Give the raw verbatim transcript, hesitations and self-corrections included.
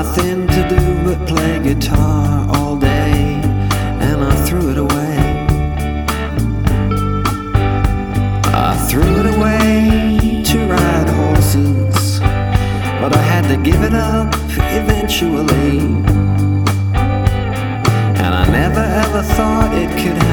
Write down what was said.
nothing to do but play guitar all day, and I threw it away. I threw it away to ride horses, but I had to give it up eventually. And I never ever thought it could